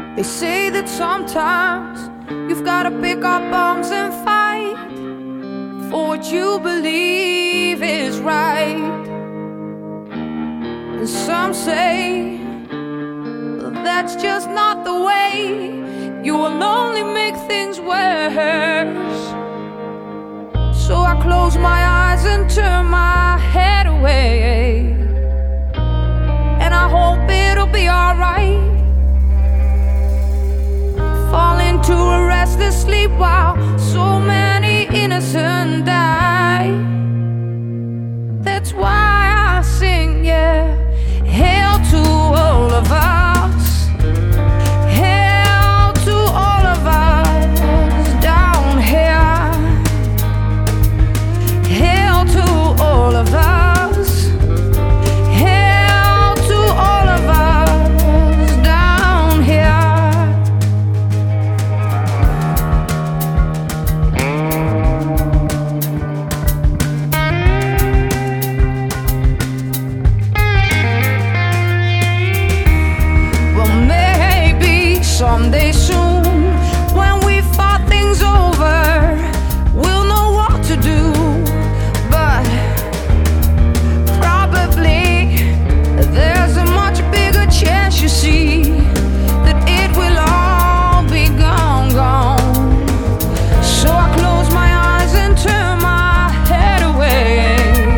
They say that sometimes you've gotta pick up arms and fight for what you believe is right. And some say that's just not the way. You will only make things worse. So I close my eyes and turn my head away, and I hope it'll be alright. Fall into a restless sleep while so many innocent die. That's why I sing, yeah. Hail to all of us. Hail to all of us down here. Hail to all of us. Hail to all of us down here. Someday soon, when we fought things over, we'll know what to do. But probably there's a much bigger chance, you see, that it will all be gone, gone. So I close my eyes and turn my head away,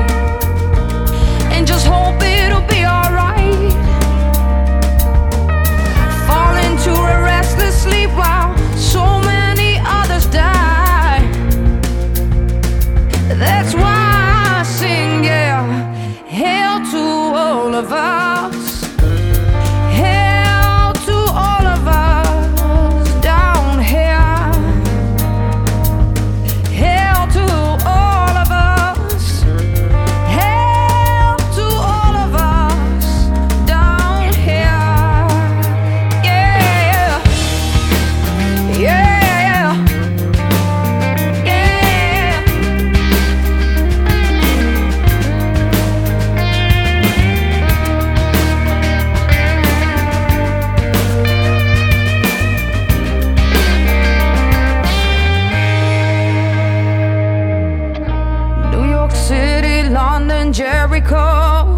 and just hope it'll be alright. Fall into a restless sleep while so many others die. That's why I sing, yeah. Hail to all of us. Hail to all of us down here. Hail to all of us. Hail to all of us down here. Yeah. Yeah, yeah. New York City, London, Jericho,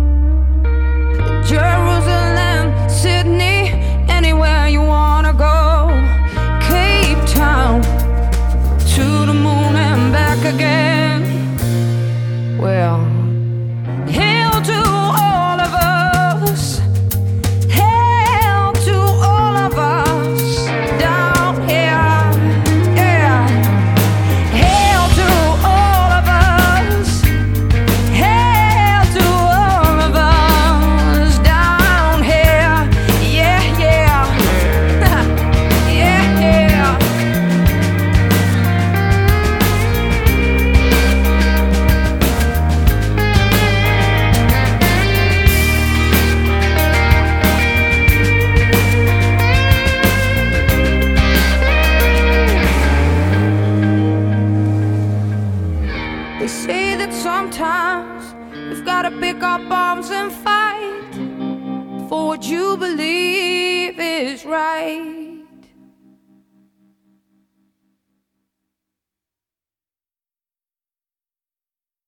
Jerusalem, Sydney, anywhere you wanna go. Cape Town, to the moon and back again. Well, hail to all of us. Hail to all of us down here. Yeah. Hail to all of us. Hail to all of us down here. Yeah, yeah. Yeah, yeah. They say that sometimes you've gotta pick up arms and fight for what you believe is right.